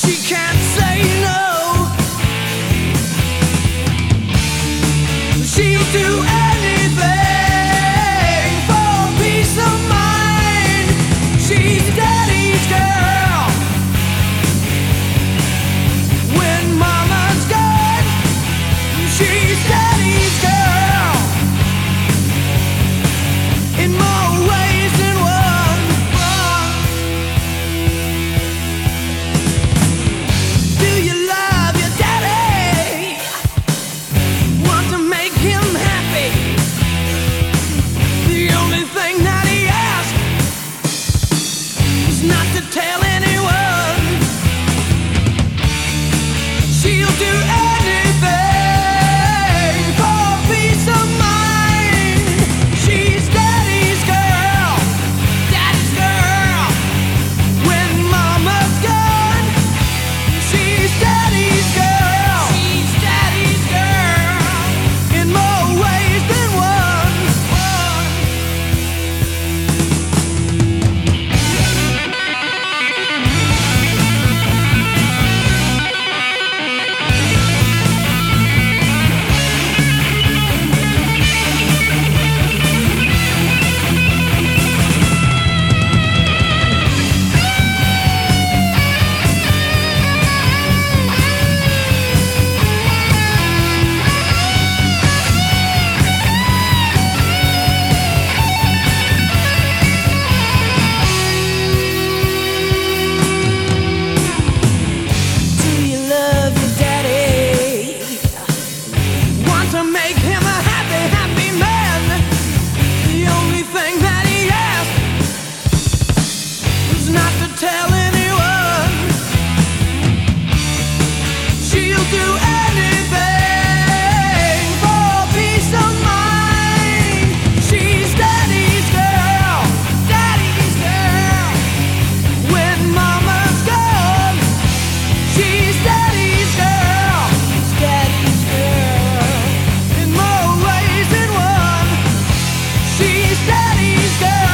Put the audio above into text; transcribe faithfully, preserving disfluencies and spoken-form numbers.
She can't say no. She'll do anything for peace of mind. She's daddy's girl. When mama's gone, she's daddy's girl. In more ways than one. Do you love your daddy? Want to make him happy? The only thing that he asks is not to tell anyone. She'll do anything for peace of mind. She's daddy's girl, daddy's girl. When mama's gone, she's daddy's girl, she's daddy's girl. In more ways than one. Do you love your daddy? Want to make him a happy, happy man? The only thing that he asks is not to tell anyone. She'll do anything for peace of mind. She's daddy's girl, daddy's girl. When mama's gone, she's daddy's girl, she's daddy's girl. In more ways than one, she's daddy's girl.